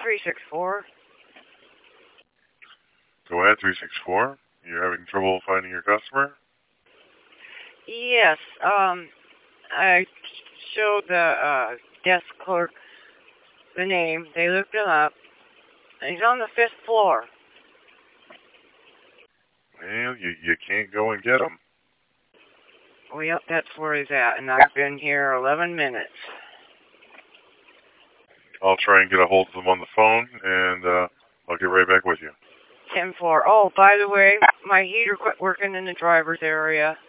364. Go ahead, 364. You're having trouble finding your customer? Yes, I showed the desk clerk the name. They looked him up. He's on the 5th floor. Well, you can't go and get him. Well, yep, that's where he's at, and I've been here 11 minutes. I'll try and get a hold of them on the phone, and I'll get right back with you. 10-4. Oh, by the way, my heater quit working in the driver's area.